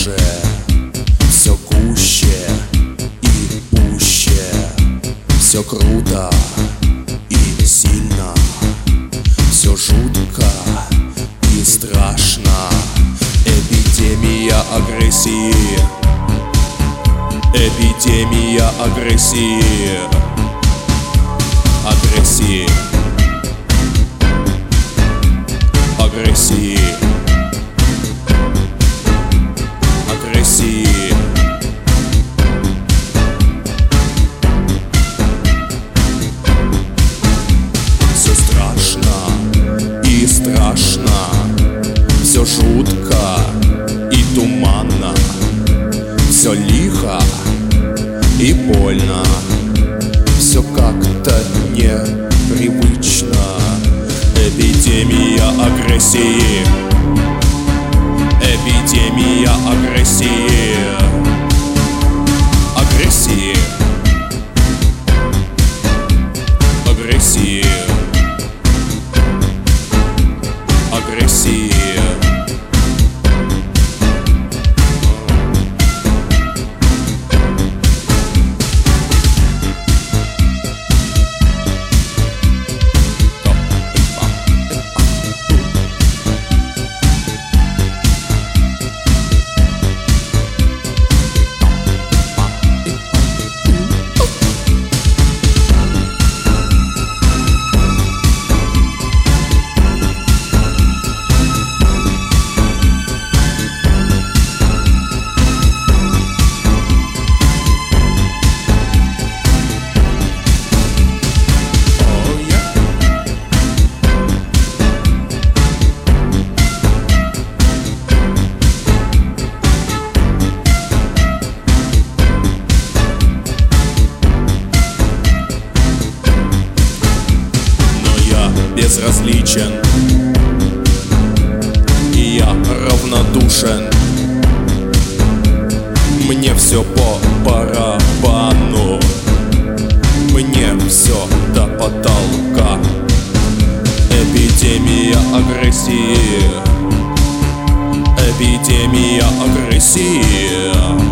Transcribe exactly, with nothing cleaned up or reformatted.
дальше, все гуще и пуще, все круто и сильно, все жутко и страшно. Эпидемия агрессии, эпидемия агрессии, агрессии, агрессии, агрессии. Все страшно и страшно, все жутко и туманно, все лихо и больно, все как-то непривычно. Эпидемия агрессии, эпидемия агрессии, агрессии, агрессии, агрессии. Безразличен, и я равнодушен. Мне все по барабану, мне все до потолка. Эпидемия агрессии, эпидемия агрессии.